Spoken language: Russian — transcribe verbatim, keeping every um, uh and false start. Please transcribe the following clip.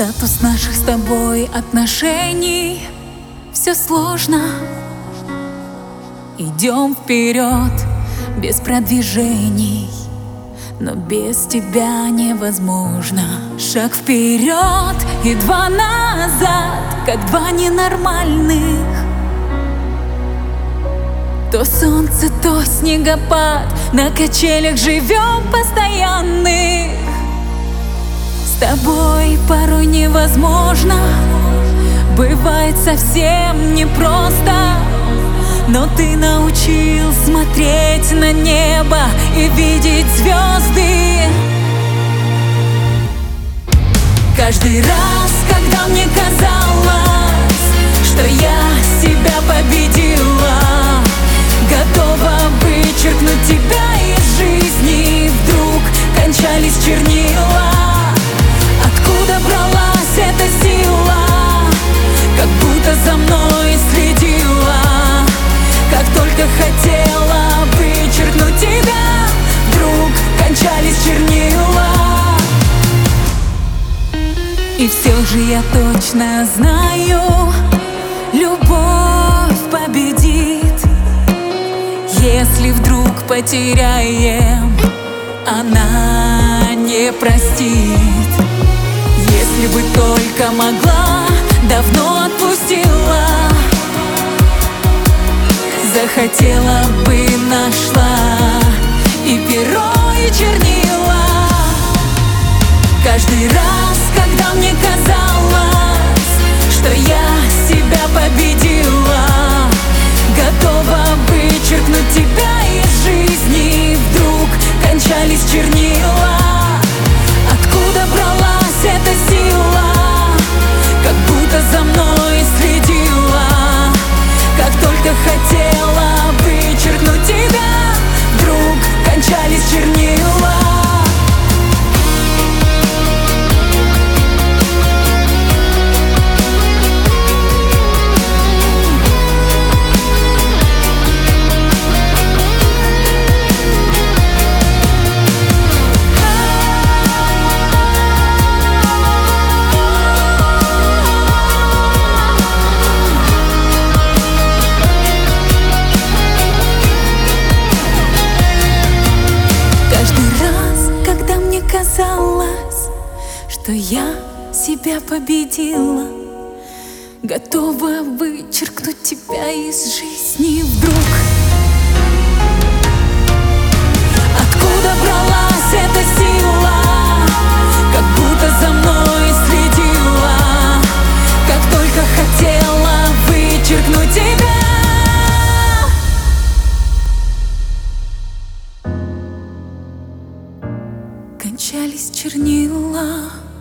Статус наших с тобой отношений все сложно. Идем вперед без продвижений, но без тебя невозможно. Шаг вперед и два назад, как два ненормальных. То солнце, то снегопад, на качелях живем постоянных. С тобой порой невозможно, бывает совсем непросто, но ты научил смотреть на небо и видеть звезды. Каждый раз, когда мне казалось, что я себя победила, готова вычеркнуть тебя из жизни, вдруг кончались чернила. Откуда бралась эта сила, как будто за мной следила? Как только хотела вычеркнуть тебя, вдруг кончались чернила. И все же я точно знаю, любовь победит. Если вдруг потеряем, она не простит. Если бы только могла, давно отпустила. Захотела бы, нашла и перо, и чернила. Каждый раз, когда мне казалось, что я себя победила, готова вычеркнуть тебя из жизни, вдруг кончались чернила. Откуда бралась эта сила, как будто за мной следила? Как только хотела вычеркнуть тебя, вдруг кончались чернила. Казалось, что я себя победила, готова вычеркнуть тебя из жизни, вдруг. Откуда бралась эта сила, как будто за мной следила? Как только хотела вычеркнуть тебя. Кончались чернила.